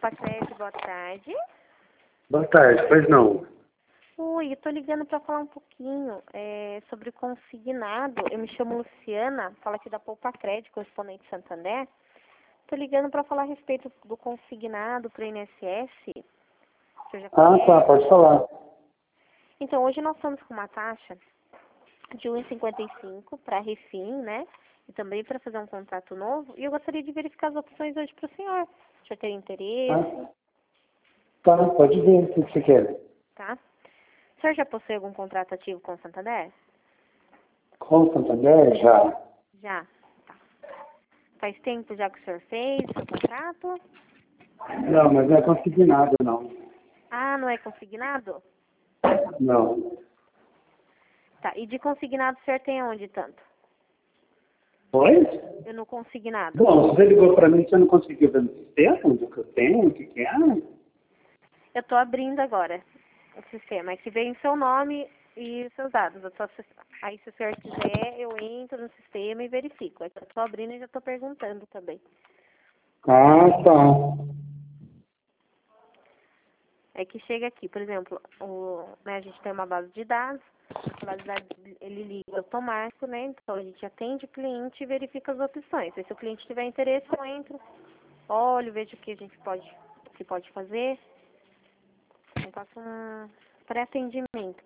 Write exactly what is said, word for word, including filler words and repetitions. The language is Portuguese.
Poupa Crédito, boa tarde. Boa tarde, pois não. Oi, eu tô ligando para falar um pouquinho é, sobre o consignado. Eu me chamo Luciana, falo aqui da Poupa Crédito, correspondente Santander. Tô ligando para falar a respeito do consignado para o I N S S. Você já Ah, conhece? tá, pode falar. Então, hoje nós estamos com uma taxa de um real e cinquenta e cinco para refim, né? E também para fazer um contrato novo. E eu gostaria de verificar as opções hoje para o senhor. O senhor tem interesse? Ah, tá, pode ver o que você quer. Tá? O senhor já possui algum contrato ativo com o Santander? Com Santander, já. Já. Tá. Faz tempo já que o senhor fez o seu contrato? Não, mas não é consignado, não. Ah, não é consignado? Não. Tá. E de consignado o senhor tem aonde tanto? Oi? Eu no consignado. Bom, você ligou pra mim, você não conseguiu ver no sistema do que eu tenho, o que que é? Eu tô abrindo agora o sistema. Aí que vem seu nome e seus dados. Eu tô, aí se o senhor quiser, eu entro no sistema e verifico. Aí eu tô abrindo e já tô perguntando também. Ah, tá. É que chega aqui, por exemplo, o, né, a gente tem uma base de dados, a base de dados ele liga automático, né? Então a gente atende o cliente e verifica as opções. Aí, se o cliente tiver interesse, eu entro, olho, vejo o que a gente pode, o que pode fazer. Eu faço um pré-atendimento